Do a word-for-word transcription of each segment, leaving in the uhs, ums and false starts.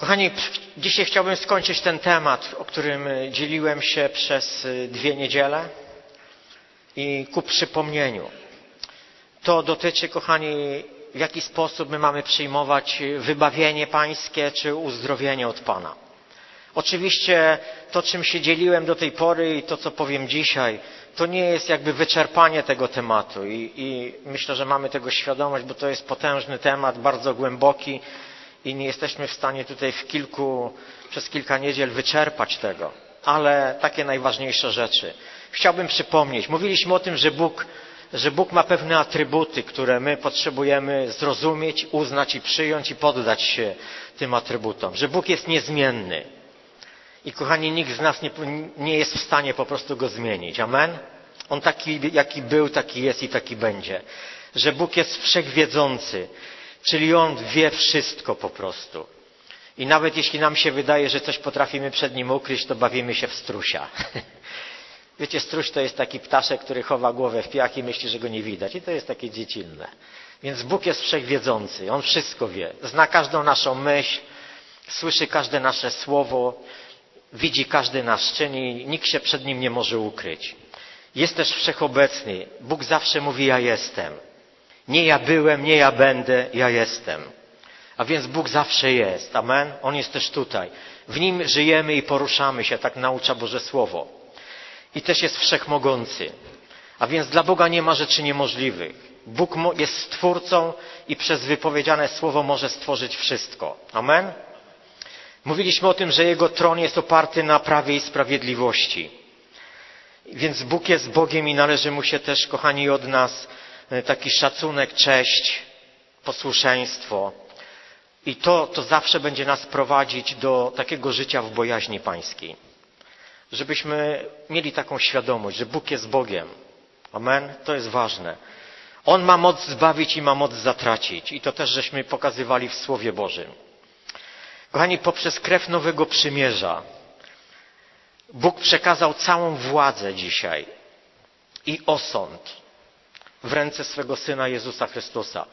Kochani, dzisiaj chciałbym skończyć ten temat, o którym dzieliłem się przez dwie niedziele i ku przypomnieniu. To dotyczy, kochani, w jaki sposób my mamy przyjmować wybawienie Pańskie czy uzdrowienie od Pana. Oczywiście to, czym się dzieliłem do tej pory i to, co powiem dzisiaj, to nie jest jakby wyczerpanie tego tematu i, i myślę, że mamy tego świadomość, bo to jest potężny temat, bardzo głęboki i nie jesteśmy w stanie tutaj w kilku, przez kilka niedziel wyczerpać tego, ale takie najważniejsze rzeczy. Chciałbym przypomnieć, mówiliśmy o tym, że Bóg, że Bóg ma pewne atrybuty, które my potrzebujemy zrozumieć, uznać i przyjąć i poddać się tym atrybutom, że Bóg jest niezmienny. I kochani, nikt z nas nie, nie jest w stanie po prostu Go zmienić. Amen? On taki, jaki był, taki jest i taki będzie. Że Bóg jest wszechwiedzący, czyli On wie wszystko po prostu. I nawet jeśli nam się wydaje, że coś potrafimy przed Nim ukryć, to bawimy się w strusia. Wiecie, struś to jest taki ptaszek, który chowa głowę w piach i myśli, że go nie widać. I to jest takie dziecinne. Więc Bóg jest wszechwiedzący. On wszystko wie. Zna każdą naszą myśl, słyszy każde nasze słowo, widzi każdy nasz czyn i nikt się przed Nim nie może ukryć. Jest też wszechobecny. Bóg zawsze mówi, ja jestem. Nie ja byłem, nie ja będę, ja jestem. A więc Bóg zawsze jest. Amen? On jest też tutaj. W Nim żyjemy i poruszamy się, tak naucza Boże Słowo. I też jest wszechmogący. A więc dla Boga nie ma rzeczy niemożliwych. Bóg jest Stwórcą i przez wypowiedziane Słowo może stworzyć wszystko. Amen? Mówiliśmy o tym, że Jego tron jest oparty na prawie i sprawiedliwości. Więc Bóg jest Bogiem i należy Mu się też, kochani, od nas taki szacunek, cześć, posłuszeństwo. I to, to zawsze będzie nas prowadzić do takiego życia w bojaźni Pańskiej. Żebyśmy mieli taką świadomość, że Bóg jest Bogiem. Amen? To jest ważne. On ma moc zbawić i ma moc zatracić. I to też żeśmy pokazywali w Słowie Bożym. Kochani, poprzez krew nowego przymierza Bóg przekazał całą władzę dzisiaj i osąd w ręce swego Syna Jezusa Chrystusa.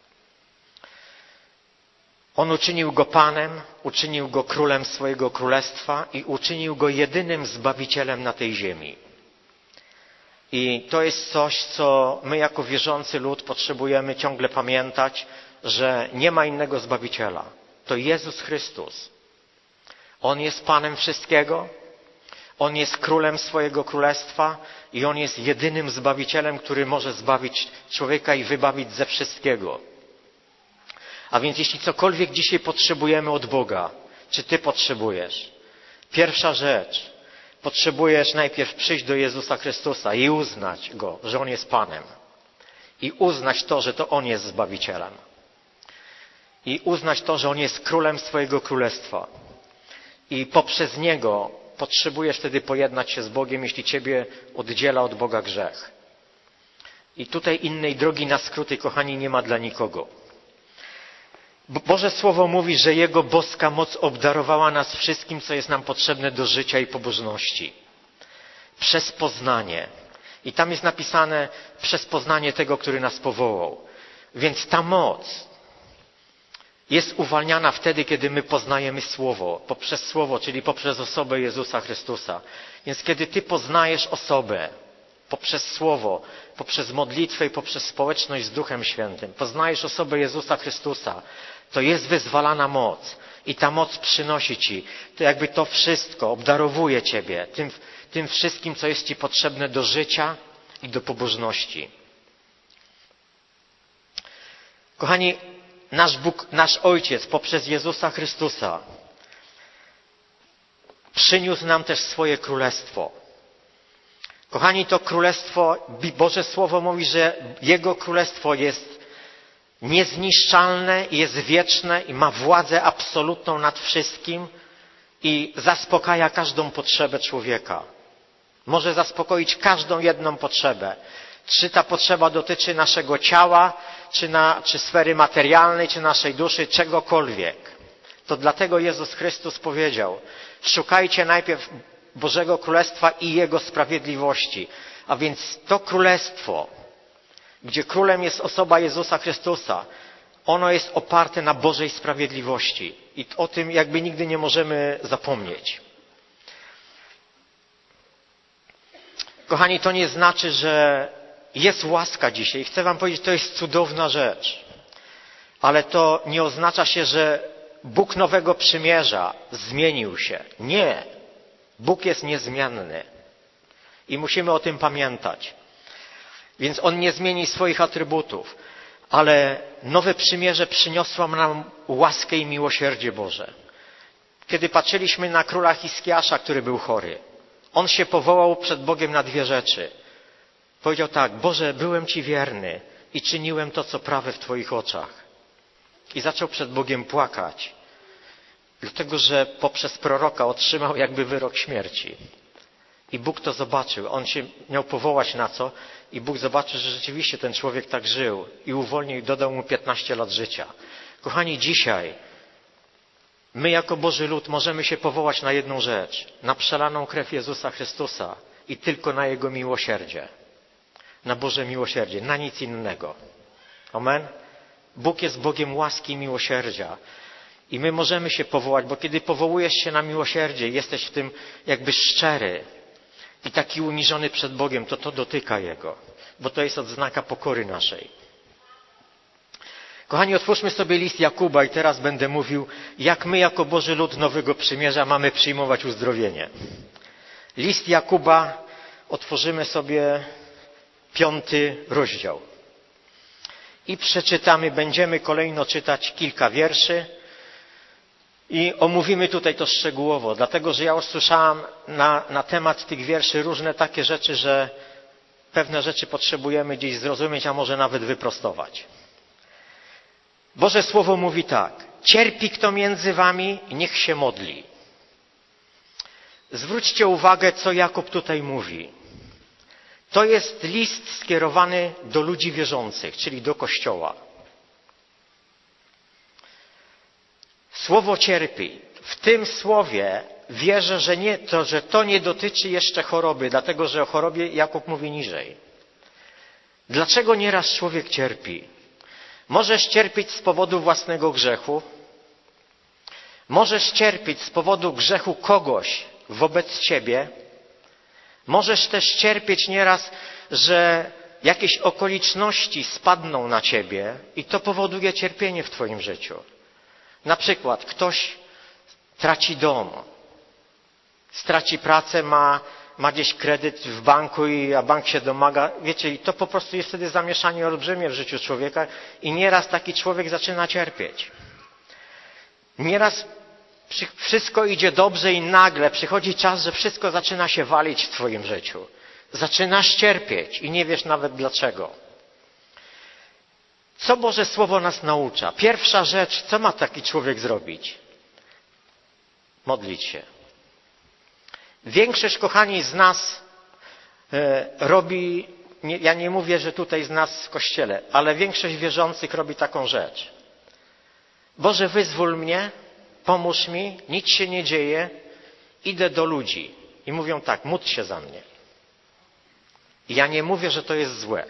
On uczynił Go Panem, uczynił Go Królem swojego Królestwa i uczynił Go jedynym Zbawicielem na tej ziemi. I to jest coś, co my jako wierzący lud potrzebujemy ciągle pamiętać, że nie ma innego Zbawiciela. To Jezus Chrystus. On jest Panem wszystkiego, On jest Królem swojego Królestwa i On jest jedynym Zbawicielem, który może zbawić człowieka i wybawić ze wszystkiego. A więc jeśli cokolwiek dzisiaj potrzebujemy od Boga, czy Ty potrzebujesz? Pierwsza rzecz, potrzebujesz najpierw przyjść do Jezusa Chrystusa i uznać Go, że On jest Panem. I uznać to, że to On jest Zbawicielem. I uznać to, że On jest Królem swojego Królestwa. I poprzez Niego potrzebujesz wtedy pojednać się z Bogiem, jeśli Ciebie oddziela od Boga grzech. I tutaj innej drogi na skróty, kochani, nie ma dla nikogo. Boże Słowo mówi, że Jego boska moc obdarowała nas wszystkim, co jest nam potrzebne do życia i pobożności. Przez poznanie. I tam jest napisane przez poznanie tego, który nas powołał. Więc ta moc jest uwalniana wtedy, kiedy my poznajemy Słowo, poprzez Słowo, czyli poprzez osobę Jezusa Chrystusa. Więc kiedy Ty poznajesz osobę poprzez Słowo, poprzez modlitwę i poprzez społeczność z Duchem Świętym, poznajesz osobę Jezusa Chrystusa, to jest wyzwalana moc i ta moc przynosi Ci, to jakby to wszystko obdarowuje Ciebie tym, tym wszystkim, co jest Ci potrzebne do życia i do pobożności. Kochani, Nasz Bóg, nasz Ojciec poprzez Jezusa Chrystusa przyniósł nam też swoje królestwo. Kochani, to królestwo, Boże Słowo mówi, że Jego królestwo jest niezniszczalne, jest wieczne i ma władzę absolutną nad wszystkim i zaspokaja każdą potrzebę człowieka. Może zaspokoić każdą jedną potrzebę. Czy ta potrzeba dotyczy naszego ciała, czy, na, czy sfery materialnej, czy naszej duszy, czegokolwiek. To dlatego Jezus Chrystus powiedział, szukajcie najpierw Bożego Królestwa i Jego sprawiedliwości. A więc to Królestwo, gdzie Królem jest osoba Jezusa Chrystusa, ono jest oparte na Bożej sprawiedliwości. I o tym jakby nigdy nie możemy zapomnieć. Kochani, to nie znaczy, że jest łaska dzisiaj. Chcę wam powiedzieć, to jest cudowna rzecz. Ale to nie oznacza się, że Bóg Nowego Przymierza zmienił się. Nie. Bóg jest niezmienny. I musimy o tym pamiętać. Więc On nie zmieni swoich atrybutów. Ale Nowe Przymierze przyniosło nam łaskę i miłosierdzie Boże. Kiedy patrzyliśmy na króla Hiskiasza, który był chory, on się powołał przed Bogiem na dwie rzeczy. Powiedział tak: Boże, byłem Ci wierny i czyniłem to, co prawe w Twoich oczach. I zaczął przed Bogiem płakać. Dlatego, że poprzez proroka otrzymał jakby wyrok śmierci. I Bóg to zobaczył. On się miał powołać na co? I Bóg zobaczył, że rzeczywiście ten człowiek tak żył. I uwolnił i dodał mu piętnaście lat życia. Kochani, dzisiaj my jako Boży lud możemy się powołać na jedną rzecz. Na przelaną krew Jezusa Chrystusa i tylko na Jego miłosierdzie. Na Boże miłosierdzie, na nic innego. Amen? Bóg jest Bogiem łaski i miłosierdzia. I my możemy się powołać, bo kiedy powołujesz się na miłosierdzie, jesteś w tym jakby szczery i taki uniżony przed Bogiem, to to dotyka Jego. Bo to jest odznaka pokory naszej. Kochani, otwórzmy sobie list Jakuba i teraz będę mówił, jak my jako Boży lud Nowego Przymierza mamy przyjmować uzdrowienie. List Jakuba, otworzymy sobie piąty rozdział. I przeczytamy, będziemy kolejno czytać kilka wierszy i omówimy tutaj to szczegółowo, dlatego że ja usłyszałam na, na temat tych wierszy różne takie rzeczy, że pewne rzeczy potrzebujemy gdzieś zrozumieć, a może nawet wyprostować. Boże Słowo mówi tak: cierpi kto między wami, niech się modli. Zwróćcie uwagę, co Jakub tutaj mówi. To jest list skierowany do ludzi wierzących, czyli do Kościoła. Słowo cierpi. W tym słowie wierzę, że, nie, to, że to nie dotyczy jeszcze choroby, dlatego że o chorobie Jakub mówi niżej. Dlaczego nieraz człowiek cierpi? Możesz cierpieć z powodu własnego grzechu. Możesz cierpieć z powodu grzechu kogoś wobec ciebie. Możesz też cierpieć nieraz, że jakieś okoliczności spadną na ciebie i to powoduje cierpienie w twoim życiu. Na przykład ktoś traci dom, straci pracę, ma, ma gdzieś kredyt w banku, i, a bank się domaga. Wiecie, i to po prostu jest wtedy zamieszanie olbrzymie w życiu człowieka i nieraz taki człowiek zaczyna cierpieć. Nieraz wszystko idzie dobrze i nagle przychodzi czas, że wszystko zaczyna się walić w twoim życiu. Zaczynasz cierpieć i nie wiesz nawet dlaczego. Co Boże Słowo nas naucza? Pierwsza rzecz, co ma taki człowiek zrobić? Modlić się. Większość, kochani, z nas e, robi, nie, ja nie mówię, że tutaj z nas w Kościele, ale większość wierzących robi taką rzecz. Boże, wyzwól mnie, pomóż mi, nic się nie dzieje, idę do ludzi. I mówią tak: módl się za mnie. I ja nie mówię, że to jest złe.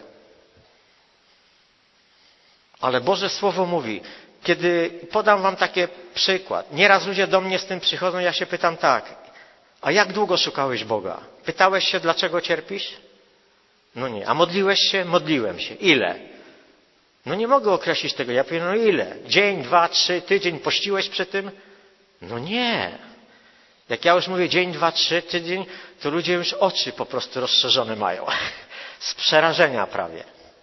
Ale Boże Słowo mówi, kiedy podam wam taki przykład. Nieraz ludzie do mnie z tym przychodzą, ja się pytam tak: a jak długo szukałeś Boga? Pytałeś się, dlaczego cierpisz? No nie. A modliłeś się? Modliłem się. Ile? No nie mogę określić tego. Ja powiem, no ile? Dzień, dwa, trzy, tydzień, pościłeś przy tym? No nie. Jak ja już mówię dzień, dwa, trzy, tydzień, to ludzie już oczy po prostu rozszerzone mają. Z przerażenia prawie.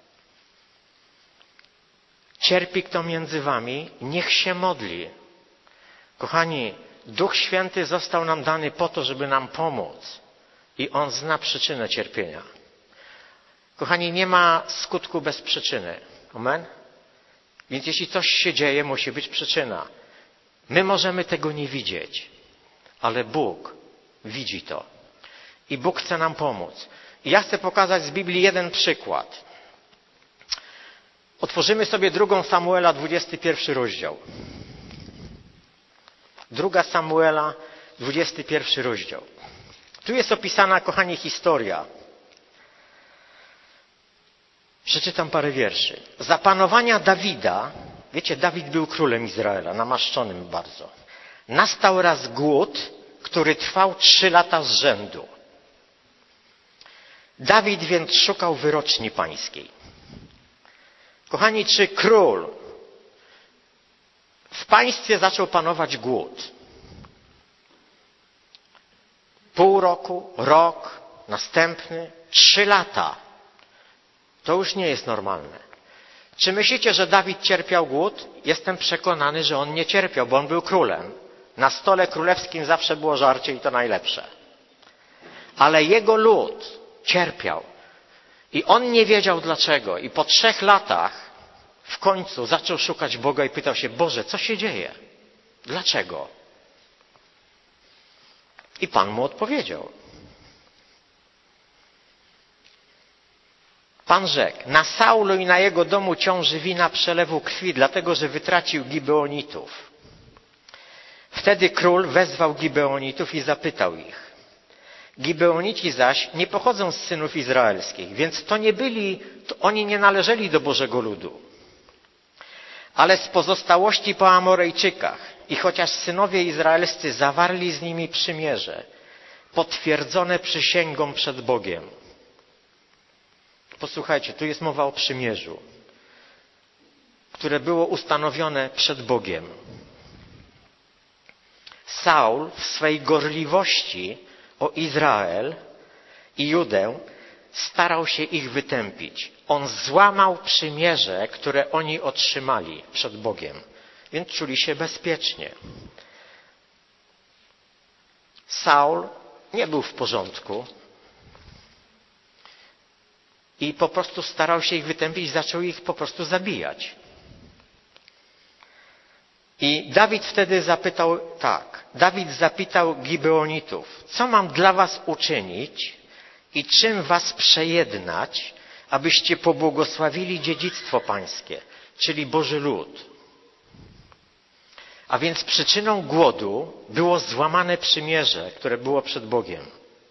Cierpi kto między wami, niech się modli. Kochani, Duch Święty został nam dany po to, żeby nam pomóc. I On zna przyczynę cierpienia. Kochani, nie ma skutku bez przyczyny. Amen? Więc jeśli coś się dzieje, musi być przyczyna. My możemy tego nie widzieć, ale Bóg widzi to. I Bóg chce nam pomóc. I ja chcę pokazać z Biblii jeden przykład. Otworzymy sobie drugą Samuela, dwudziesty pierwszy rozdział. Druga Samuela, dwudziesty pierwszy rozdział. Tu jest opisana, kochani, historia. Przeczytam parę wierszy. Za panowania Dawida Wiecie, Dawid był królem Izraela, namaszczonym bardzo. Nastał raz głód, który trwał trzy lata z rzędu. Dawid więc szukał wyroczni pańskiej. Kochani, czy król w państwie zaczął panować głód? Pół roku, rok, następny, trzy lata. To już nie jest normalne. Czy myślicie, że Dawid cierpiał głód? Jestem przekonany, że on nie cierpiał, bo on był królem. Na stole królewskim zawsze było żarcie i to najlepsze. Ale jego lud cierpiał. I on nie wiedział dlaczego. I po trzech latach w końcu zaczął szukać Boga i pytał się: Boże, co się dzieje? Dlaczego? I Pan mu odpowiedział. Pan rzekł: na Saulu i na jego domu ciąży wina przelewu krwi, dlatego że wytracił Gibeonitów. Wtedy król wezwał Gibeonitów i zapytał ich. Gibeonici zaś nie pochodzą z synów izraelskich, więc to nie byli, to oni nie należeli do Bożego ludu, ale z pozostałości po Amorejczykach. I chociaż synowie izraelscy zawarli z nimi przymierze, potwierdzone przysięgą przed Bogiem. Posłuchajcie, tu jest mowa o przymierzu, które było ustanowione przed Bogiem. Saul w swej gorliwości o Izrael i Judę starał się ich wytępić. On złamał przymierze, które oni otrzymali przed Bogiem, więc czuli się bezpiecznie. Saul nie był w porządku i po prostu starał się ich wytępić, zaczął ich po prostu zabijać. I Dawid wtedy zapytał tak, Dawid zapytał Gibeonitów: co mam dla was uczynić i czym was przejednać, abyście pobłogosławili dziedzictwo pańskie, czyli Boży lud. A więc przyczyną głodu było złamane przymierze, które było przed Bogiem.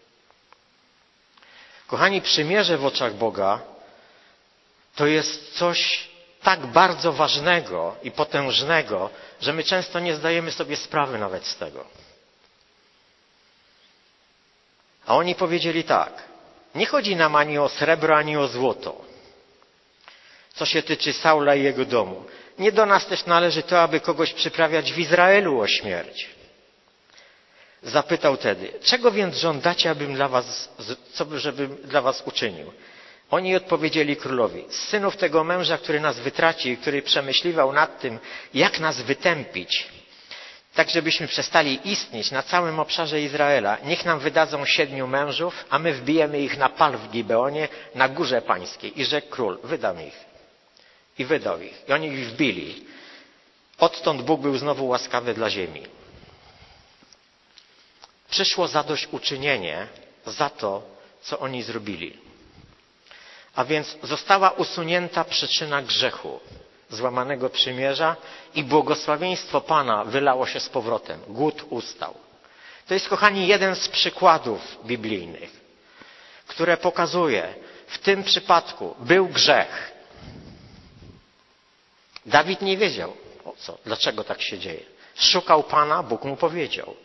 Kochani, przymierze w oczach Boga to jest coś tak bardzo ważnego i potężnego, że my często nie zdajemy sobie sprawy nawet z tego. A oni powiedzieli tak: nie chodzi nam ani o srebro, ani o złoto, co się tyczy Saula i jego domu. Nie do nas też należy to, aby kogoś przyprawiać w Izraelu o śmierć. Zapytał tedy: czego więc żądacie, abym dla was, co żebym dla was uczynił? Oni odpowiedzieli królowi: z synów tego męża, który nas wytracił i który przemyśliwał nad tym, jak nas wytępić, tak żebyśmy przestali istnieć na całym obszarze Izraela, niech nam wydadzą siedmiu mężów, a my wbijemy ich na pal w Gibeonie, na górze pańskiej. I rzekł król: wydam ich. I wydał ich. I oni ich wbili. Odtąd Bóg był znowu łaskawy dla ziemi. Przyszło zadośćuczynienie za to, co oni zrobili. A więc została usunięta przyczyna grzechu, złamanego przymierza, i błogosławieństwo Pana wylało się z powrotem. Głód ustał. To jest, kochani, jeden z przykładów biblijnych, które pokazuje, w tym przypadku był grzech. Dawid nie wiedział, o co, dlaczego tak się dzieje. Szukał Pana, Bóg mu powiedział.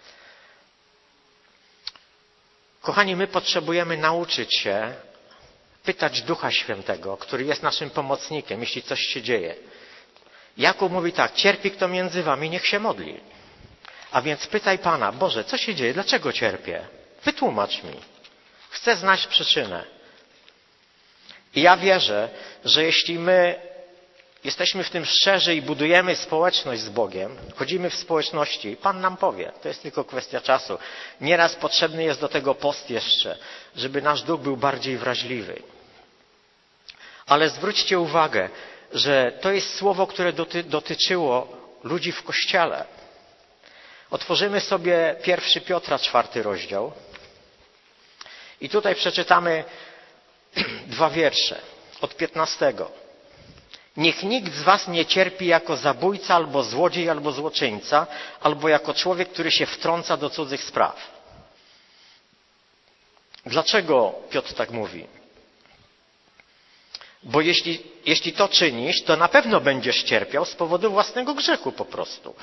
Kochani, my potrzebujemy nauczyć się pytać Ducha Świętego, który jest naszym pomocnikiem, jeśli coś się dzieje. Jakub mówi tak: cierpi kto między wami, niech się modli. A więc pytaj Pana: Boże, co się dzieje? Dlaczego cierpię? Wytłumacz mi. Chcę znać przyczynę. I ja wierzę, że jeśli my jesteśmy w tym szczerzy i budujemy społeczność z Bogiem, chodzimy w społeczności, Pan nam powie. To jest tylko kwestia czasu. Nieraz potrzebny jest do tego post jeszcze, żeby nasz duch był bardziej wrażliwy. Ale zwróćcie uwagę, że to jest słowo, które doty- dotyczyło ludzi w Kościele. Otworzymy sobie pierwszy Piotra, czwarty rozdział. I tutaj przeczytamy dwa wiersze od piętnastego. Niech nikt z was nie cierpi jako zabójca, albo złodziej, albo złoczyńca, albo jako człowiek, który się wtrąca do cudzych spraw. Dlaczego Piotr tak mówi? Bo jeśli, jeśli to czynisz, to na pewno będziesz cierpiał z powodu własnego grzechu po prostu.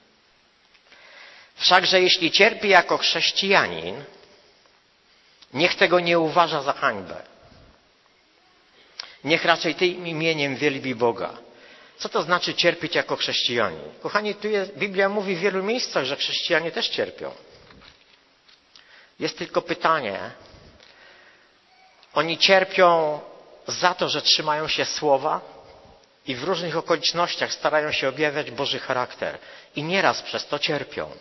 Wszakże jeśli cierpi jako chrześcijanin, niech tego nie uważa za hańbę. Niech raczej tym imieniem wielbi Boga. Co to znaczy cierpieć jako chrześcijanin? Kochani, tu jest, Biblia mówi w wielu miejscach, że chrześcijanie też cierpią. Jest tylko pytanie. Oni cierpią za to, że trzymają się słowa i w różnych okolicznościach starają się objawiać Boży charakter. I nieraz przez to cierpią.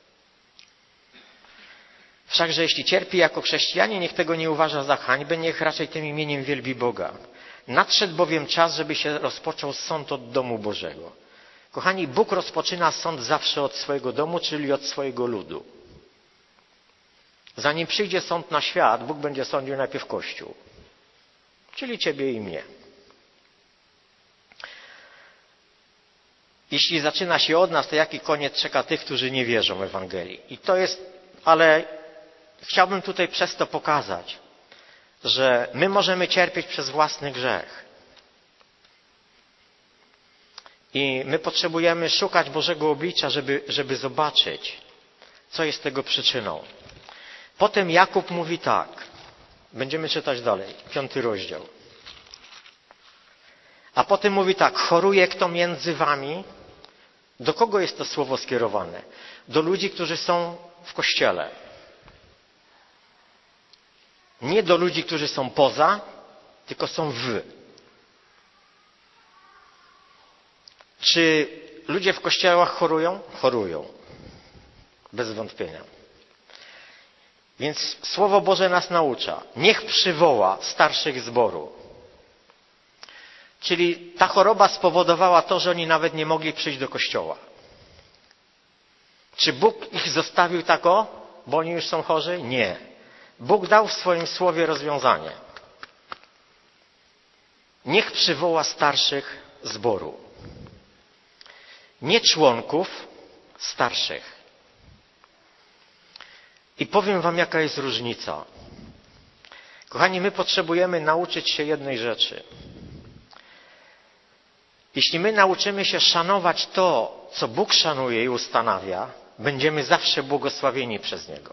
Wszakże jeśli cierpi jako chrześcijanin, niech tego nie uważa za hańbę, niech raczej tym imieniem wielbi Boga. Nadszedł bowiem czas, żeby się rozpoczął sąd od domu Bożego. Kochani, Bóg rozpoczyna sąd zawsze od swojego domu, czyli od swojego ludu. Zanim przyjdzie sąd na świat, Bóg będzie sądził najpierw Kościół, czyli ciebie i mnie. Jeśli zaczyna się od nas, to jaki koniec czeka tych, którzy nie wierzą w Ewangelii? I to jest, ale chciałbym tutaj przez to pokazać, że my możemy cierpieć przez własny grzech. I my potrzebujemy szukać Bożego oblicza, żeby, żeby zobaczyć, co jest tego przyczyną. Potem Jakub mówi tak. Będziemy czytać dalej, piąty rozdział. A potem mówi tak. Choruje kto między wami? Do kogo jest to słowo skierowane? Do ludzi, którzy są w Kościele. Nie do ludzi, którzy są poza, tylko są w. Czy ludzie w kościołach chorują? Chorują. Bez wątpienia. Więc Słowo Boże nas naucza. Niech przywoła starszych zboru. Czyli ta choroba spowodowała to, że oni nawet nie mogli przyjść do kościoła. Czy Bóg ich zostawił tak o, bo oni już są chorzy? Nie. Bóg dał w swoim słowie rozwiązanie. Niech przywoła starszych zboru. Nie członków, starszych. I powiem wam, jaka jest różnica. Kochani, my potrzebujemy nauczyć się jednej rzeczy. Jeśli my nauczymy się szanować to, co Bóg szanuje i ustanawia, będziemy zawsze błogosławieni przez Niego.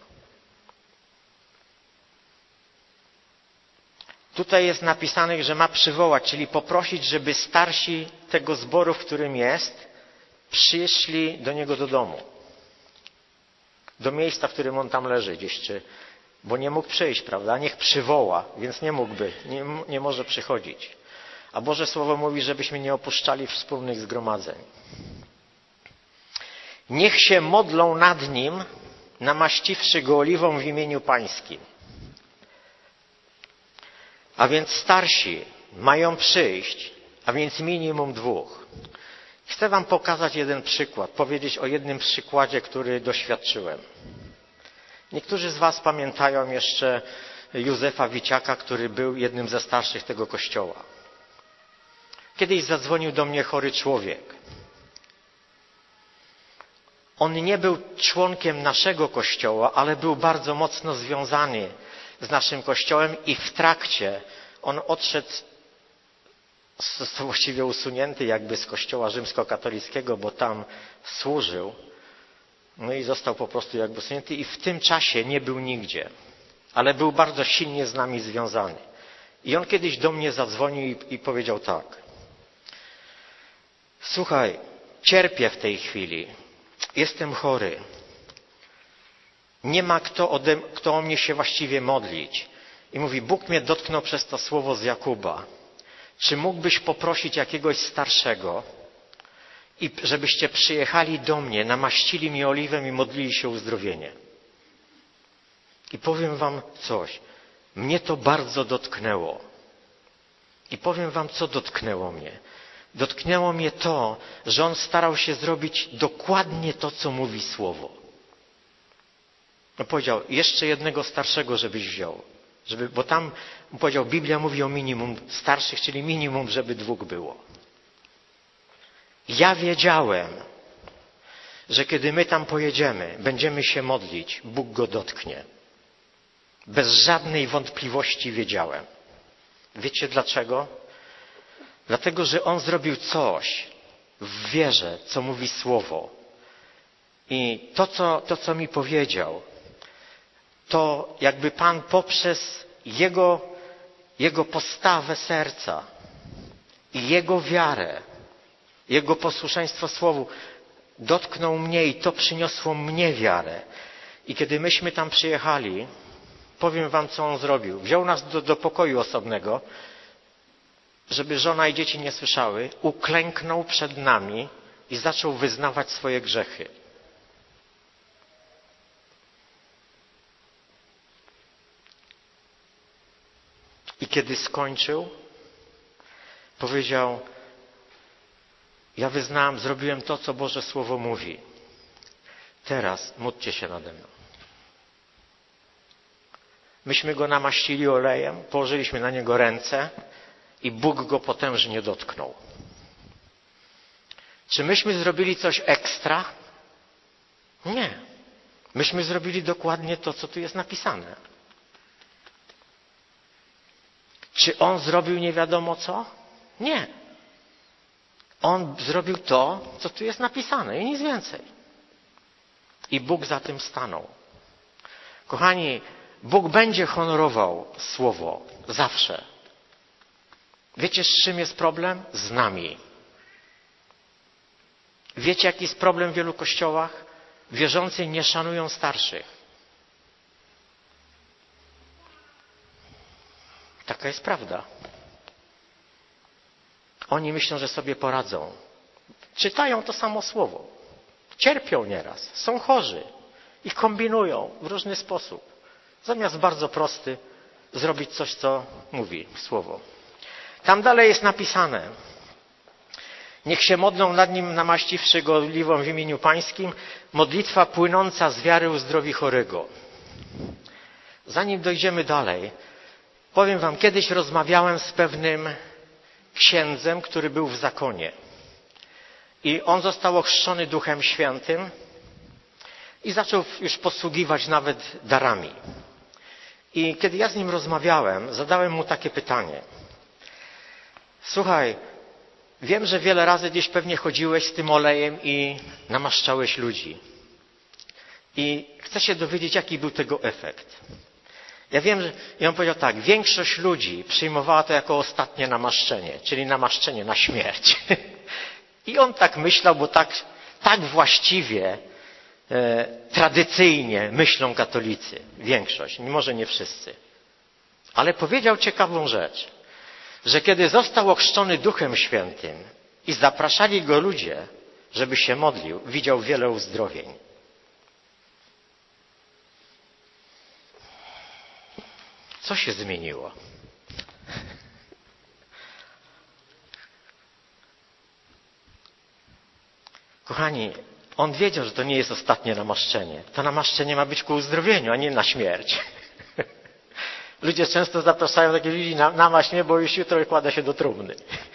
Tutaj jest napisane, że ma przywołać, czyli poprosić, żeby starsi tego zboru, w którym jest, przyszli do niego do domu. Do miejsca, w którym on tam leży gdzieś, czy, bo nie mógł przyjść, prawda? Niech przywoła, więc nie mógłby, nie, nie może przychodzić. A Boże Słowo mówi, żebyśmy nie opuszczali wspólnych zgromadzeń. Niech się modlą nad nim, namaściwszy go oliwą w imieniu Pańskim. A więc starsi mają przyjść, a więc minimum dwóch. Chcę wam pokazać jeden przykład, powiedzieć o jednym przykładzie, który doświadczyłem. Niektórzy z was pamiętają jeszcze Józefa Wiciaka, który był jednym ze starszych tego kościoła. Kiedyś zadzwonił do mnie chory człowiek. On nie był członkiem naszego kościoła, ale był bardzo mocno związany z naszym kościołem i w trakcie on odszedł z, właściwie usunięty jakby z kościoła rzymskokatolickiego, bo tam służył. No i został po prostu jakby usunięty i w tym czasie nie był nigdzie, ale był bardzo silnie z nami związany. I on kiedyś do mnie zadzwonił i, i powiedział tak. Słuchaj, cierpię w tej chwili. Jestem chory. Nie ma kto, ode, kto o mnie się właściwie modlić. I mówi, Bóg mnie dotknął przez to słowo z Jakuba. Czy mógłbyś poprosić jakiegoś starszego, i żebyście przyjechali do mnie, namaścili mi oliwem i modlili się o uzdrowienie? I powiem wam coś. Mnie to bardzo dotknęło. I powiem wam, co dotknęło mnie. Dotknęło mnie to, że on starał się zrobić dokładnie to, co mówi Słowo. No powiedział, jeszcze jednego starszego, żebyś wziął. Żeby, bo tam, powiedział, Biblia mówi o minimum starszych, czyli minimum, żeby dwóch było. Ja wiedziałem, że kiedy my tam pojedziemy, będziemy się modlić, Bóg go dotknie. Bez żadnej wątpliwości wiedziałem. Wiecie dlaczego? Dlatego, że On zrobił coś w wierze, co mówi Słowo. I to, co, to, co mi powiedział, to jakby Pan poprzez Jego, Jego postawę serca i Jego wiarę, Jego posłuszeństwo Słowu dotknął mnie i to przyniosło mnie wiarę. I kiedy myśmy tam przyjechali, powiem wam, co On zrobił. Wziął nas do, do pokoju osobnego, żeby żona i dzieci nie słyszały, uklęknął przed nami i zaczął wyznawać swoje grzechy. I kiedy skończył, powiedział: ja wyznałem, zrobiłem to, co Boże Słowo mówi. Teraz módlcie się nade mną. Myśmy go namaścili olejem, położyliśmy na niego ręce i Bóg go potężnie dotknął. Czy myśmy zrobili coś ekstra? Nie. Myśmy zrobili dokładnie to, co tu jest napisane. Czy On zrobił nie wiadomo co? Nie. On zrobił to, co tu jest napisane i nic więcej. I Bóg za tym stanął. Kochani, Bóg będzie honorował Słowo zawsze. Wiecie, z czym jest problem? Z nami. Wiecie, jaki jest problem w wielu kościołach? Wierzący nie szanują starszych. Taka jest prawda. Oni myślą, że sobie poradzą. Czytają to samo słowo. Cierpią nieraz. Są chorzy. I kombinują w różny sposób. Zamiast bardzo prosty zrobić coś, co mówi słowo. Tam dalej jest napisane: niech się modlą nad nim, namaściwszy go oliwą w imieniu Pańskim, modlitwa płynąca z wiary uzdrowi chorego. Zanim dojdziemy dalej, powiem wam, kiedyś rozmawiałem z pewnym księdzem, który był w zakonie. I on został ochrzczony Duchem Świętym i zaczął już posługiwać nawet darami. I kiedy ja z nim rozmawiałem, zadałem mu takie pytanie. Słuchaj, wiem, że wiele razy gdzieś pewnie chodziłeś z tym olejem i namaszczałeś ludzi. I chcę się dowiedzieć, jaki był tego efekt. Ja wiem, że... I on powiedział tak: większość ludzi przyjmowała to jako ostatnie namaszczenie, czyli namaszczenie na śmierć. I on tak myślał, bo tak, tak właściwie, e, tradycyjnie myślą katolicy. Większość, może nie wszyscy. Ale powiedział ciekawą rzecz, że kiedy został ochrzczony Duchem Świętym i zapraszali go ludzie, żeby się modlił, widział wiele uzdrowień. Co się zmieniło? Kochani, on wiedział, że to nie jest ostatnie namaszczenie. To namaszczenie ma być ku uzdrowieniu, a nie na śmierć. Ludzie często zapraszają takich ludzi: namaść mnie, bo już jutro kładę się do trumny.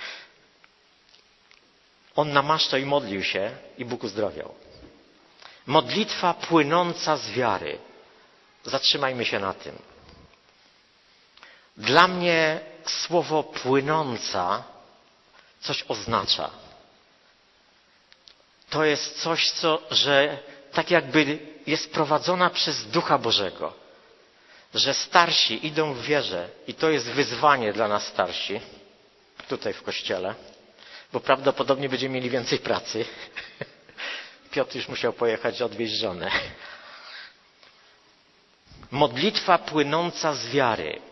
On namaszczał i modlił się i Bóg uzdrawiał. Modlitwa płynąca z wiary. Zatrzymajmy się na tym. Dla mnie słowo płynąca coś oznacza. To jest coś, co, że tak jakby jest prowadzona przez Ducha Bożego. Że starsi idą w wierze i to jest wyzwanie dla nas starsi, tutaj w kościele, bo prawdopodobnie będziemy mieli więcej pracy. Piotr już musiał pojechać odwieźć żonę. Modlitwa płynąca z wiary.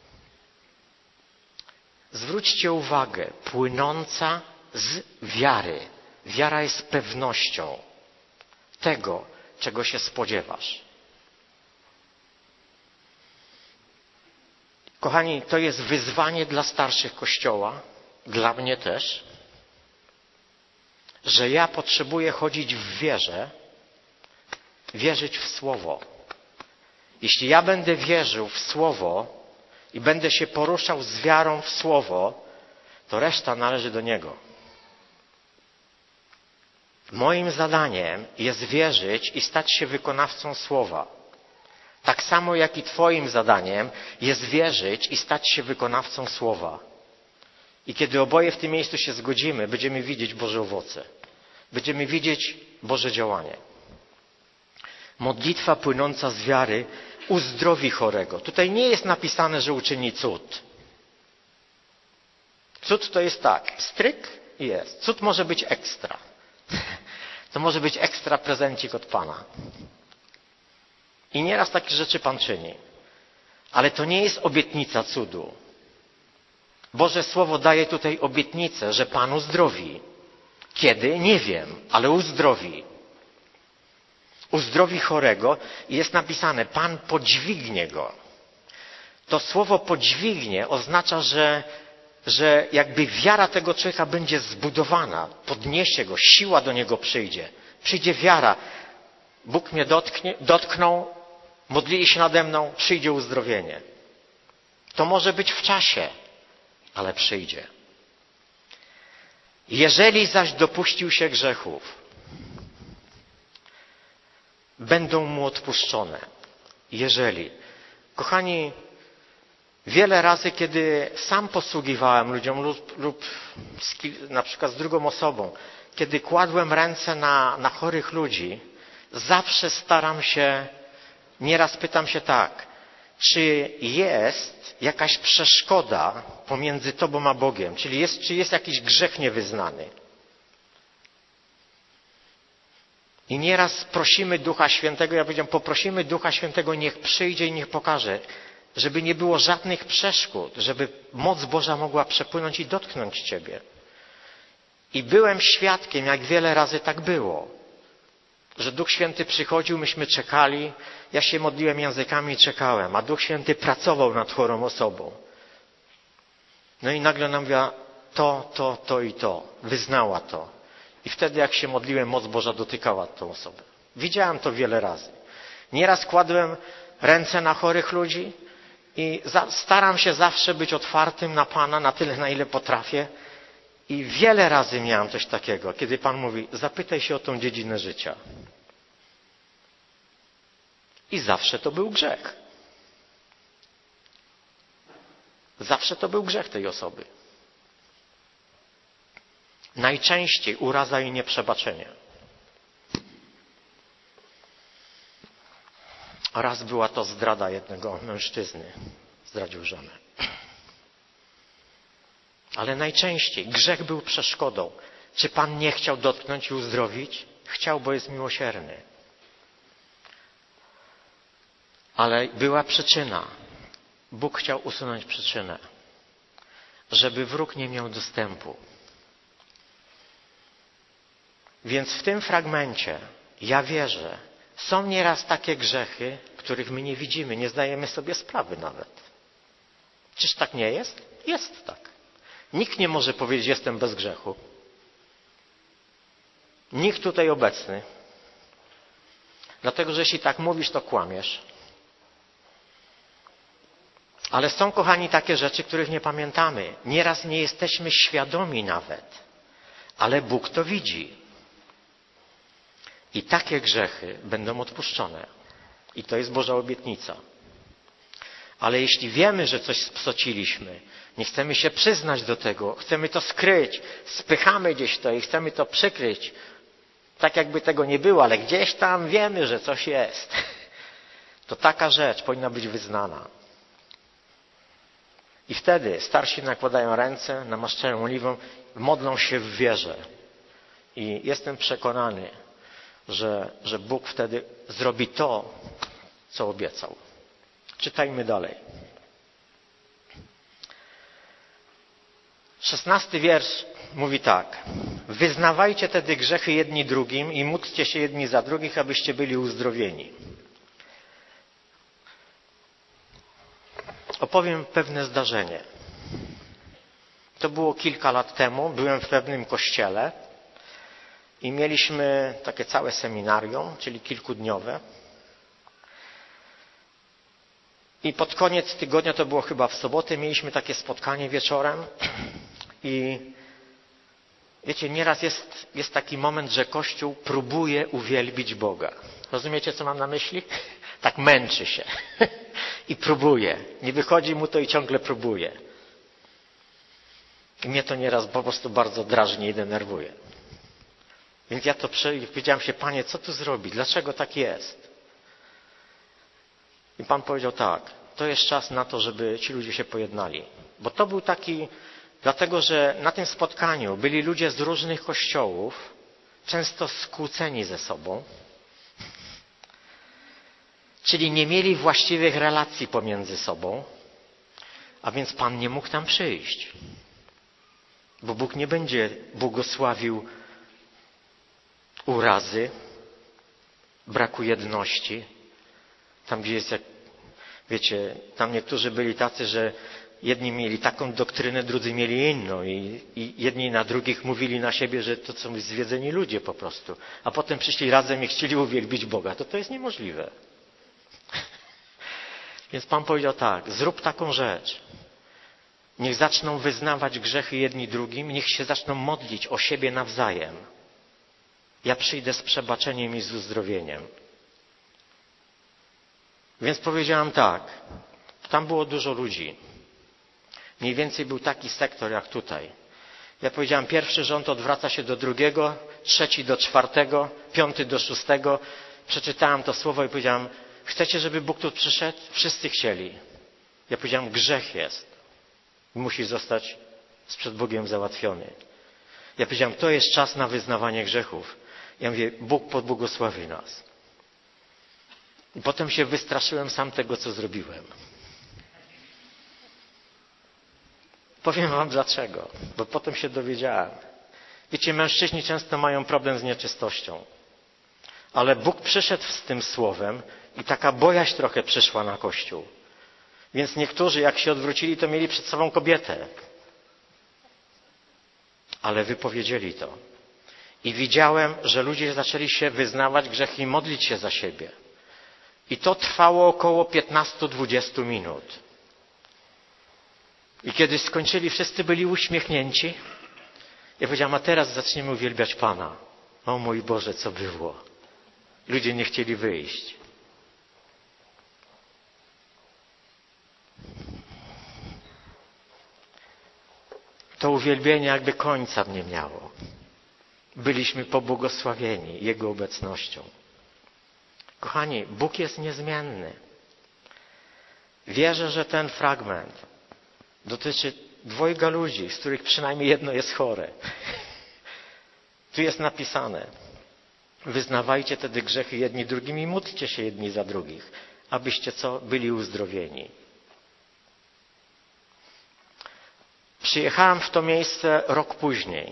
Zwróćcie uwagę, płynąca z wiary. Wiara jest pewnością tego, czego się spodziewasz. Kochani, to jest wyzwanie dla starszych Kościoła, dla mnie też, że ja potrzebuję chodzić w wierze, wierzyć w Słowo. Jeśli ja będę wierzył w Słowo i będę się poruszał z wiarą w Słowo, to reszta należy do Niego. Moim zadaniem jest wierzyć i stać się wykonawcą Słowa. Tak samo jak i Twoim zadaniem jest wierzyć i stać się wykonawcą Słowa. I kiedy oboje w tym miejscu się zgodzimy, będziemy widzieć Boże owoce. Będziemy widzieć Boże działanie. Modlitwa płynąca z wiary uzdrowi chorego. Tutaj nie jest napisane, że uczyni cud. Cud to jest tak, stryk i jest. Cud może być ekstra. To może być ekstra prezencik od Pana. I nieraz takie rzeczy Pan czyni. Ale to nie jest obietnica cudu. Boże Słowo daje tutaj obietnicę, że Pan uzdrowi. Kiedy? Nie wiem, ale uzdrowi. Uzdrowi chorego i jest napisane, Pan podźwignie go. To słowo podźwignie oznacza, że, że jakby wiara tego człowieka będzie zbudowana, podniesie go, siła do niego przyjdzie. Przyjdzie wiara. Bóg mnie dotknie, dotknął, modlili się nade mną, przyjdzie uzdrowienie. To może być w czasie, ale przyjdzie. Jeżeli zaś dopuścił się grzechów, będą mu odpuszczone. Jeżeli. Kochani, wiele razy, kiedy sam posługiwałem ludziom lub, lub z, na przykład z drugą osobą, kiedy kładłem ręce na, na chorych ludzi, zawsze staram się, nieraz pytam się tak, czy jest jakaś przeszkoda pomiędzy Tobą a Bogiem? Czyli jest, czy jest jakiś grzech niewyznany? I nieraz prosimy Ducha Świętego, ja powiedziałem, poprosimy Ducha Świętego, niech przyjdzie i niech pokaże, żeby nie było żadnych przeszkód, żeby moc Boża mogła przepłynąć i dotknąć Ciebie. I byłem świadkiem, jak wiele razy tak było, że Duch Święty przychodził, myśmy czekali, ja się modliłem językami i czekałem, a Duch Święty pracował nad chorą osobą. No i nagle nam mówiła, to, to, to i to, wyznała to. I wtedy jak się modliłem, moc Boża dotykała tą osobę. Widziałem to wiele razy. Nieraz kładłem ręce na chorych ludzi i za, staram się zawsze być otwartym na Pana, na tyle, na ile potrafię. I wiele razy miałem coś takiego, kiedy Pan mówi, zapytaj się o tą dziedzinę życia. I zawsze to był grzech. Zawsze to był grzech tej osoby. Najczęściej uraza i nieprzebaczenie. Raz była to zdrada jednego mężczyzny. Zdradził żonę. Ale najczęściej grzech był przeszkodą. Czy Pan nie chciał dotknąć i uzdrowić? Chciał, bo jest miłosierny. Ale była przyczyna. Bóg chciał usunąć przyczynę. Żeby wróg nie miał dostępu. Więc w tym fragmencie ja wierzę, są nieraz takie grzechy, których my nie widzimy, nie zdajemy sobie sprawy nawet. Czyż tak nie jest? Jest tak. Nikt nie może powiedzieć, jestem bez grzechu. Nikt tutaj obecny. Dlatego, że jeśli tak mówisz, to kłamiesz. Ale są, kochani, takie rzeczy, których nie pamiętamy. Nieraz nie jesteśmy świadomi nawet. Ale Bóg to widzi. I takie grzechy będą odpuszczone. I to jest Boża obietnica. Ale jeśli wiemy, że coś spsociliśmy, nie chcemy się przyznać do tego, chcemy to skryć, spychamy gdzieś to i chcemy to przykryć, tak jakby tego nie było, ale gdzieś tam wiemy, że coś jest, to taka rzecz powinna być wyznana. I wtedy starsi nakładają ręce, namaszczają oliwą, modlą się w wierze. I jestem przekonany, że, że Bóg wtedy zrobi to, co obiecał. Czytajmy dalej. Szesnasty wiersz mówi tak. Wyznawajcie tedy grzechy jedni drugim i módlcie się jedni za drugich, abyście byli uzdrowieni. Opowiem pewne zdarzenie. To było kilka lat temu. Byłem w pewnym kościele i mieliśmy takie całe seminarium, czyli kilkudniowe. I pod koniec tygodnia, to było chyba w sobotę, mieliśmy takie spotkanie wieczorem i wiecie, nieraz jest, jest taki moment, że Kościół próbuje uwielbić Boga. Rozumiecie, co mam na myśli? Tak męczy się i próbuje. Nie wychodzi mu to i ciągle próbuje. I mnie to nieraz po prostu bardzo drażni i denerwuje. Więc ja to powiedziałem się, Panie, co tu zrobić? Dlaczego tak jest? I Pan powiedział tak, to jest czas na to, żeby ci ludzie się pojednali. Bo to był taki, dlatego że na tym spotkaniu byli ludzie z różnych kościołów, często skłóceni ze sobą, czyli nie mieli właściwych relacji pomiędzy sobą, a więc Pan nie mógł tam przyjść. Bo Bóg nie będzie błogosławił urazy, braku jedności. Tam gdzie jest, jak wiecie, tam niektórzy byli tacy, że jedni mieli taką doktrynę, drudzy mieli inną i, i jedni na drugich mówili na siebie, że to są zwiedzeni ludzie po prostu. A potem przyszli razem i chcieli uwielbić Boga. To to jest niemożliwe. Więc Pan powiedział tak, zrób taką rzecz. Niech zaczną wyznawać grzechy jedni drugim, niech się zaczną modlić o siebie nawzajem. Ja przyjdę z przebaczeniem i z uzdrowieniem. Więc powiedziałam tak, tam było dużo ludzi. Mniej więcej był taki sektor jak tutaj. Ja powiedziałam, pierwszy rząd odwraca się do drugiego, trzeci do czwartego, piąty do szóstego. Przeczytałam to słowo i powiedziałam, chcecie, żeby Bóg tu przyszedł? Wszyscy chcieli. Ja powiedziałam, grzech jest. Musi zostać przed Bogiem załatwiony. Ja powiedziałam, to jest czas na wyznawanie grzechów. Ja mówię, Bóg pobłogosławi nas. I potem się wystraszyłem sam tego, co zrobiłem. Powiem wam dlaczego, bo potem się dowiedziałem. Wiecie, mężczyźni często mają problem z nieczystością. Ale Bóg przyszedł z tym słowem i taka bojaźń trochę przyszła na Kościół. Więc niektórzy, jak się odwrócili, to mieli przed sobą kobietę. Ale wypowiedzieli to. I widziałem, że ludzie zaczęli się wyznawać grzechy i modlić się za siebie. I to trwało około piętnaście do dwudziestu minut. I kiedy skończyli, wszyscy byli uśmiechnięci. Ja powiedziałam, a teraz zaczniemy uwielbiać Pana. O mój Boże, co było. Ludzie nie chcieli wyjść. To uwielbienie jakby końca nie miało. Byliśmy pobłogosławieni Jego obecnością. Kochani, Bóg jest niezmienny. Wierzę, że ten fragment dotyczy dwojga ludzi, z których przynajmniej jedno jest chore. Tu jest napisane, wyznawajcie tedy grzechy jedni drugim i módlcie się jedni za drugich, abyście co? Byli uzdrowieni. Przyjechałem w to miejsce rok później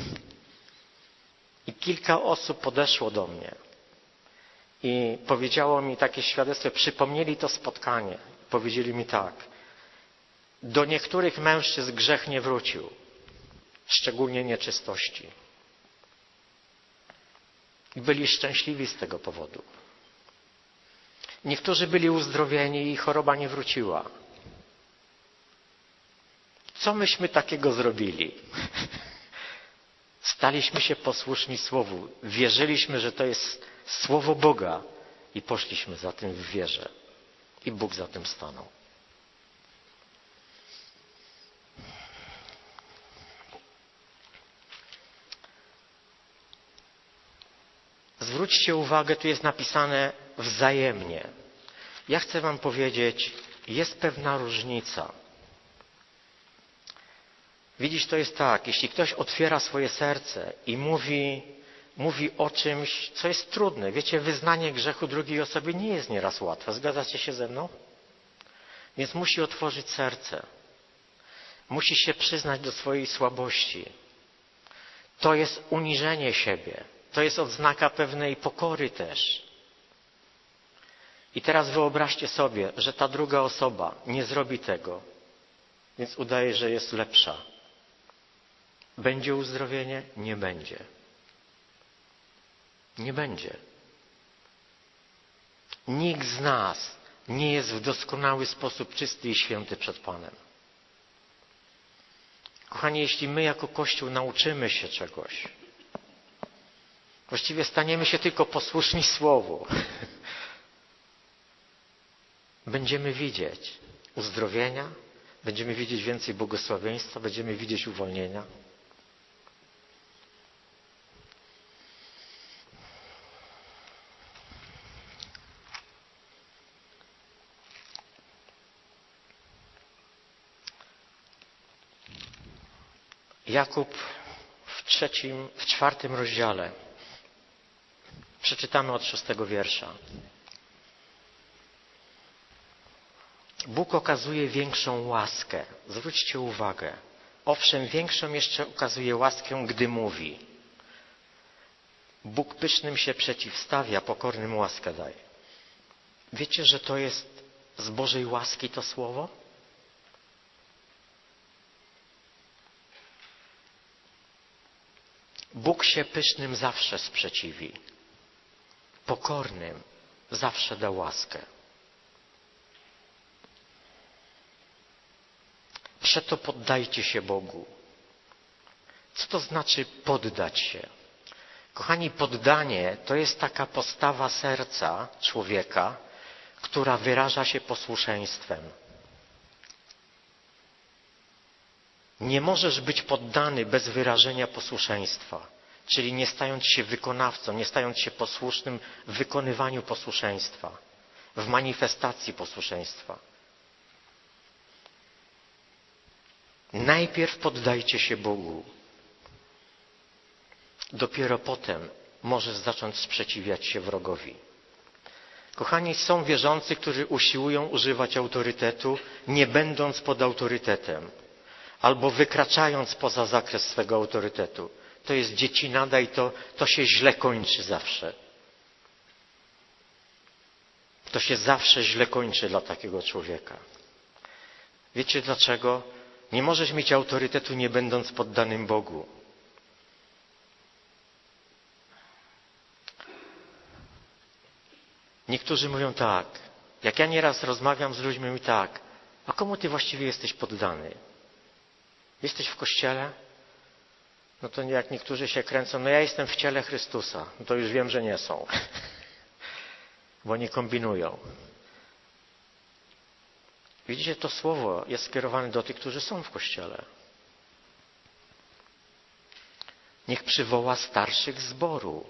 i kilka osób podeszło do mnie i powiedziało mi takie świadectwo, przypomnieli to spotkanie. Powiedzieli mi tak, do niektórych mężczyzn grzech nie wrócił, szczególnie nieczystości. I byli szczęśliwi z tego powodu. Niektórzy byli uzdrowieni i choroba nie wróciła. Co myśmy takiego zrobili? Staliśmy się posłuszni Słowu. Wierzyliśmy, że to jest Słowo Boga i poszliśmy za tym w wierze. I Bóg za tym stanął. Zwróćcie uwagę, tu jest napisane wzajemnie. Ja chcę wam powiedzieć, jest pewna różnica. Widzisz, to jest tak, jeśli ktoś otwiera swoje serce i mówi, mówi o czymś, co jest trudne. Wiecie, wyznanie grzechu drugiej osobie nie jest nieraz łatwe. Zgadzacie się ze mną? Więc musi otworzyć serce. Musi się przyznać do swojej słabości. To jest uniżenie siebie. To jest odznaka pewnej pokory też. I teraz wyobraźcie sobie, że ta druga osoba nie zrobi tego, więc udaje, że jest lepsza. Będzie uzdrowienie? Nie będzie. Nie będzie. Nikt z nas nie jest w doskonały sposób czysty i święty przed Panem. Kochani, jeśli my jako Kościół nauczymy się czegoś, właściwie staniemy się tylko posłuszni Słowu, będziemy widzieć uzdrowienia, Będziemy widzieć więcej błogosławieństwa, będziemy widzieć uwolnienia. Jakub w trzecim, w czwartym rozdziale. Przeczytamy od szóstego wiersza. Bóg okazuje większą łaskę. Zwróćcie uwagę. Owszem, większą jeszcze okazuje łaskę, gdy mówi. Bóg pysznym się przeciwstawia, pokornym łaskę daje. Wiecie, że to jest z Bożej łaski to słowo? Bóg się pysznym zawsze sprzeciwi. Pokornym zawsze da łaskę. Przeto poddajcie się Bogu. Co to znaczy poddać się? Kochani, poddanie to jest taka postawa serca człowieka, która wyraża się posłuszeństwem. Nie możesz być poddany bez wyrażenia posłuszeństwa, czyli nie stając się wykonawcą, nie stając się posłusznym w wykonywaniu posłuszeństwa, w manifestacji posłuszeństwa. Najpierw poddajcie się Bogu. Dopiero potem możesz zacząć sprzeciwiać się wrogowi. Kochani, są wierzący, którzy usiłują używać autorytetu, nie będąc pod autorytetem, albo wykraczając poza zakres swego autorytetu. To jest dziecinada i to, to się źle kończy zawsze. To się zawsze źle kończy dla takiego człowieka. Wiecie dlaczego? Nie możesz mieć autorytetu, nie będąc poddanym Bogu. Niektórzy mówią tak, jak ja nieraz rozmawiam z ludźmi, mówię tak, a komu ty właściwie jesteś poddany? Jesteś w Kościele? No to jak niektórzy się kręcą, no ja jestem w ciele Chrystusa. No to już wiem, że nie są. Bo nie kombinują. Widzicie, to słowo jest skierowane do tych, którzy są w Kościele. Niech przywoła starszych zboru.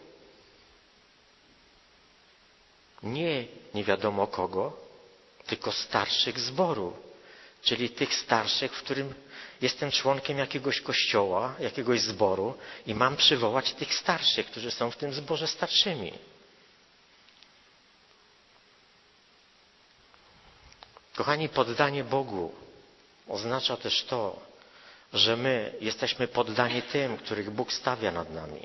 Nie nie wiadomo kogo, tylko starszych zboru. Czyli tych starszych, w którym jestem członkiem jakiegoś kościoła, jakiegoś zboru i mam przywołać tych starszych, którzy są w tym zborze starszymi. Kochani, poddanie Bogu oznacza też to, że my jesteśmy poddani tym, których Bóg stawia nad nami.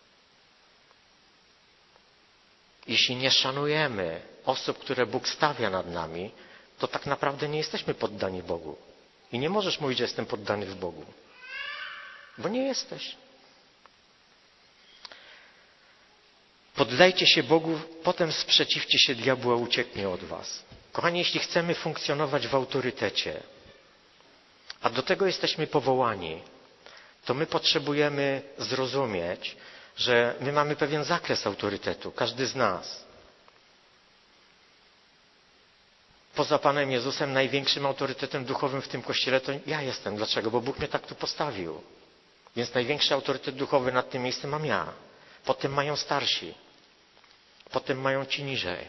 Jeśli nie szanujemy osób, które Bóg stawia nad nami, to tak naprawdę nie jesteśmy poddani Bogu. I nie możesz mówić, że jestem poddany w Bogu. Bo nie jesteś. Poddajcie się Bogu, potem sprzeciwcie się diabłu, a ucieknie od was. Kochani, jeśli chcemy funkcjonować w autorytecie, a do tego jesteśmy powołani, to my potrzebujemy zrozumieć, że my mamy pewien zakres autorytetu, każdy z nas. Poza Panem Jezusem największym autorytetem duchowym w tym Kościele to ja jestem. Dlaczego? Bo Bóg mnie tak tu postawił. Więc największy autorytet duchowy nad tym miejscem mam ja. Potem mają starsi. Potem mają ci niżej.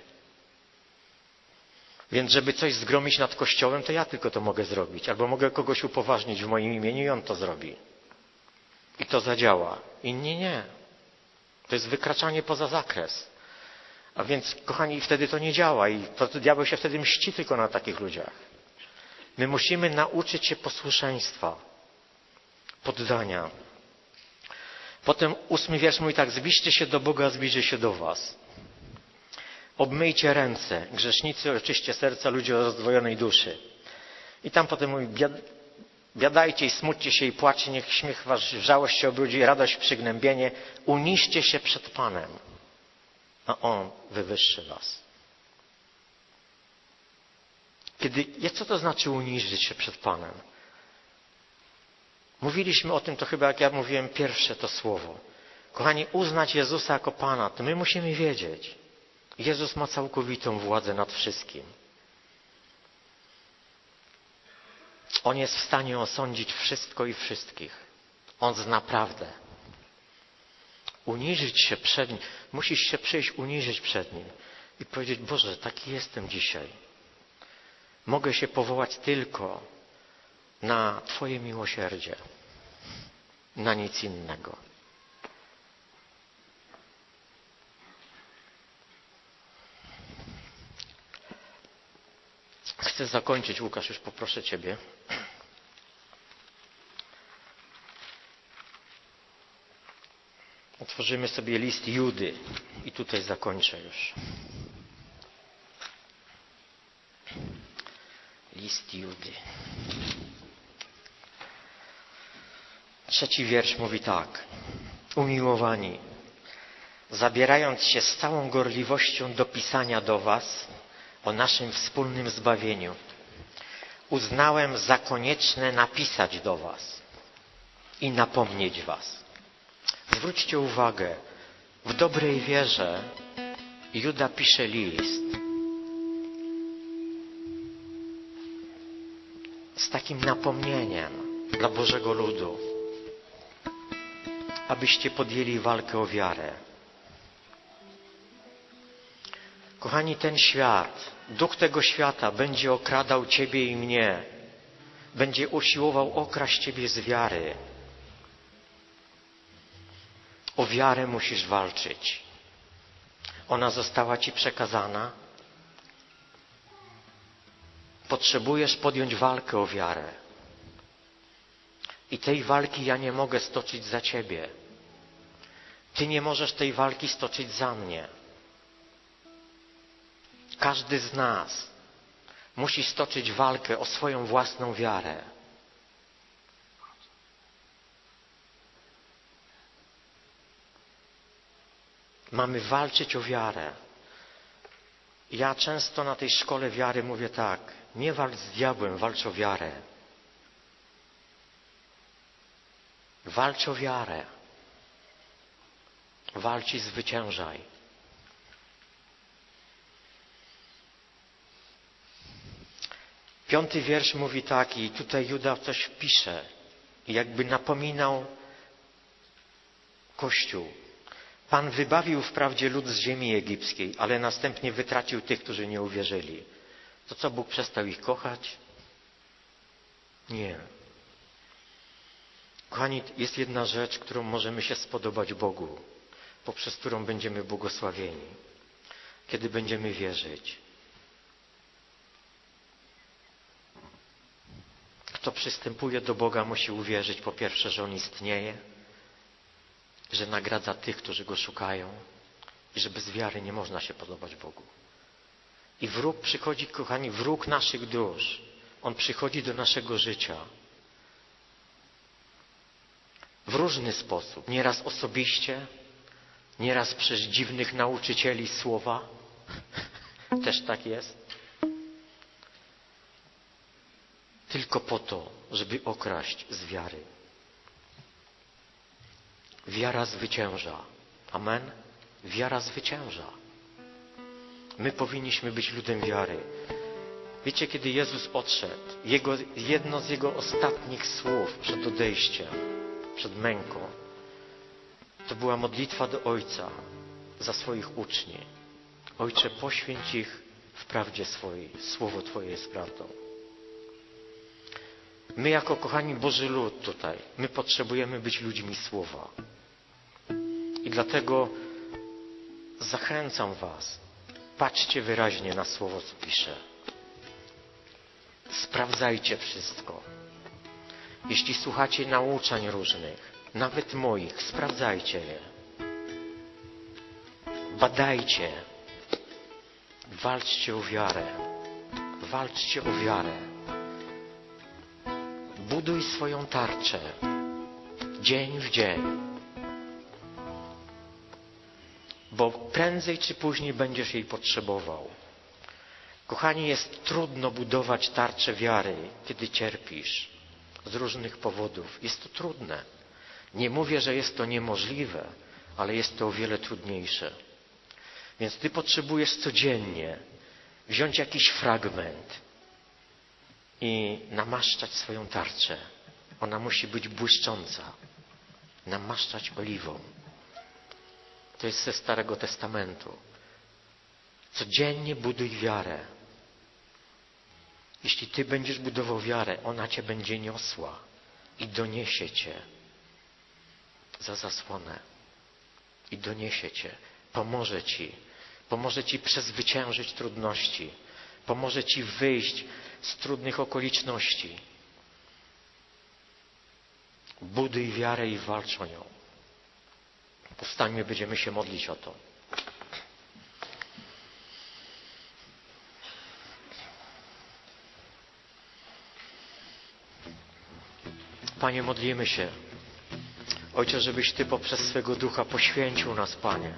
Więc żeby coś zgromić nad Kościołem, to ja tylko to mogę zrobić. Albo mogę kogoś upoważnić w moim imieniu i on to zrobi. I to zadziała. Inni nie. To jest wykraczanie poza zakres. A więc, kochani, wtedy to nie działa i to, to diabeł się wtedy mści tylko na takich ludziach. My musimy nauczyć się posłuszeństwa, poddania. Potem ósmy wiersz mówi tak, zbliżcie się do Boga, a zbliży się do was. Obmyjcie ręce, grzesznicy, oczyście serca ludzi o rozdwojonej duszy. I tam potem mówi, biad, biadajcie i smućcie się i płaczcie, niech śmiech wasz w żałość się obrudzi, radość w przygnębienie. Uniżcie się przed Panem, a On wywyższy was. Kiedy, co to znaczy uniżyć się przed Panem? Mówiliśmy o tym, to chyba jak ja mówiłem pierwsze to słowo. Kochani, uznać Jezusa jako Pana, to my musimy wiedzieć. Jezus ma całkowitą władzę nad wszystkim. On jest w stanie osądzić wszystko i wszystkich. On zna prawdę. Uniżyć się przed Nim. Musisz się przyjść, uniżyć przed Nim i powiedzieć: Boże, taki jestem dzisiaj. Mogę się powołać tylko na Twoje miłosierdzie. Na nic innego. Chcę zakończyć, Łukasz, już poproszę Ciebie. Otworzymy sobie list Judy i tutaj zakończę już. List Judy. Trzeci wiersz mówi tak. Umiłowani, zabierając się z całą gorliwością do pisania do was o naszym wspólnym zbawieniu, uznałem za konieczne napisać do was i napomnieć was. Zwróćcie uwagę, w dobrej wierze Juda pisze list z takim napomnieniem dla Bożego ludu, abyście podjęli walkę o wiarę. Kochani, ten świat, duch tego świata będzie okradał Ciebie i mnie. Będzie usiłował okraść Ciebie z wiary. O wiarę musisz walczyć. Ona została Ci przekazana. Potrzebujesz podjąć walkę o wiarę. I tej walki ja nie mogę stoczyć za Ciebie. Ty nie możesz tej walki stoczyć za mnie. Każdy z nas musi stoczyć walkę o swoją własną wiarę. Mamy walczyć o wiarę. Ja często na tej szkole wiary mówię tak: nie walcz z diabłem, walcz o wiarę. Walcz o wiarę. Walcz i zwyciężaj. Piąty wiersz mówi tak, i tutaj Juda coś pisze, jakby napominał Kościół. Pan wybawił wprawdzie lud z ziemi egipskiej, ale następnie wytracił tych, którzy nie uwierzyli. To co, Bóg przestał ich kochać? Nie. Kochani, jest jedna rzecz, którą możemy się spodobać Bogu, poprzez którą będziemy błogosławieni, kiedy będziemy wierzyć. Kto przystępuje do Boga, musi uwierzyć, po pierwsze, że On istnieje, że nagradza tych, którzy Go szukają i że bez wiary nie można się podobać Bogu. I wróg przychodzi, kochani, wróg naszych dusz. On przychodzi do naszego życia w różny sposób. Nieraz osobiście, nieraz przez dziwnych nauczycieli słowa. Też tak jest. Tylko po to, żeby okraść z wiary. Wiara zwycięża. Amen? Wiara zwycięża. My powinniśmy być ludem wiary. Wiecie, kiedy Jezus odszedł, jego, jedno z Jego ostatnich słów przed odejściem, przed męką, to była modlitwa do Ojca za swoich uczniów. Ojcze, poświęć ich w prawdzie swojej. Słowo Twoje jest prawdą. My jako kochani Boży lud tutaj, my potrzebujemy być ludźmi Słowa. I dlatego zachęcam was, patrzcie wyraźnie na Słowo, co pisze. Sprawdzajcie wszystko. Jeśli słuchacie nauczań różnych, nawet moich, sprawdzajcie je. Badajcie. Walczcie o wiarę. Walczcie o wiarę. Buduj swoją tarczę. Dzień w dzień. Bo prędzej czy później będziesz jej potrzebował. Kochani, jest trudno budować tarczę wiary, kiedy cierpisz z różnych powodów. Jest to trudne. Nie mówię, że jest to niemożliwe, ale jest to o wiele trudniejsze. Więc ty potrzebujesz codziennie wziąć jakiś fragment i namaszczać swoją tarczę. Ona musi być błyszcząca. Namaszczać oliwą. To jest ze Starego Testamentu. Codziennie buduj wiarę. Jeśli Ty będziesz budował wiarę, ona Cię będzie niosła i doniesie Cię za zasłonę. I doniesie Cię. Pomoże Ci. Pomoże Ci przezwyciężyć trudności. Pomoże Ci wyjść z trudnych okoliczności. Buduj wiarę i walcz o nią. Powstańmy, będziemy się modlić o to. Panie, modlimy się. Ojcze, żebyś Ty poprzez swego Ducha poświęcił nas, Panie.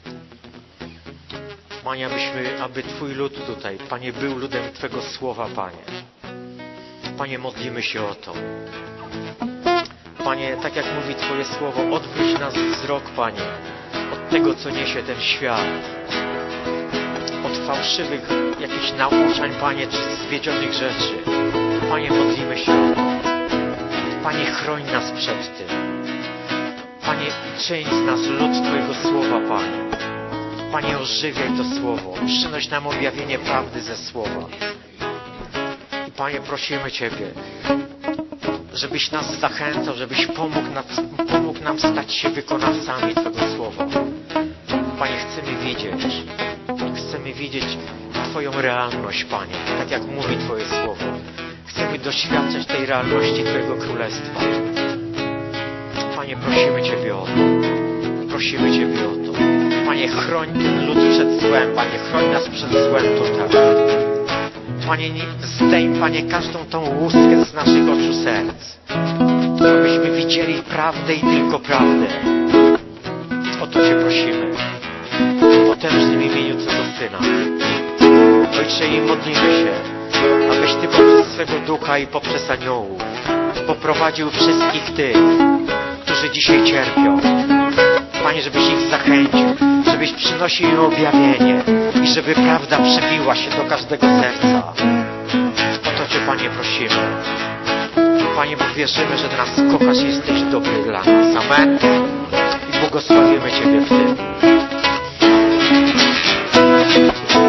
Panie, abyśmy, aby Twój lud tutaj, Panie, był ludem Twego Słowa, Panie. Panie, modlimy się o to. Panie, tak jak mówi Twoje Słowo, odwróć nas wzrok, Panie, od tego, co niesie ten świat. Od fałszywych jakichś nauczań, Panie, czy zwiedzionych rzeczy. Panie, modlimy się o to. Panie, chroń nas przed tym. Panie, czyń z nas lud Twojego Słowa, Panie. Panie, ożywiaj to Słowo. Przynoś nam objawienie prawdy ze Słowa. I Panie, prosimy Ciebie, żebyś nas zachęcał, żebyś pomógł, nas, pomógł nam stać się wykonawcami Twego Słowa. Panie, chcemy widzieć, chcemy widzieć Twoją realność, Panie, tak jak mówi Twoje Słowo. Chcemy doświadczać tej realności Twojego Królestwa. Panie, prosimy Ciebie o to. Prosimy Ciebie o to. Panie, chroń ten lud przed złem. Panie, chroń nas przed złem tutaj. Panie, zdejm, Panie, każdą tą łuskę z naszych oczu serc. Abyśmy widzieli prawdę i tylko prawdę. O to Cię prosimy. W potężnym imieniu Twego Syna. Ojcze, i modlimy się, abyś Ty poprzez swego Ducha i poprzez aniołów poprowadził wszystkich tych, którzy dzisiaj cierpią. Panie, żebyś ich zachęcił, żebyś przynosił im objawienie i żeby prawda przebiła się do każdego serca. O to Cię, Panie, prosimy. Panie, bo wierzymy, że nas kochasz i jesteś dobry dla nas. Amen. I błogosławimy Ciebie w tym.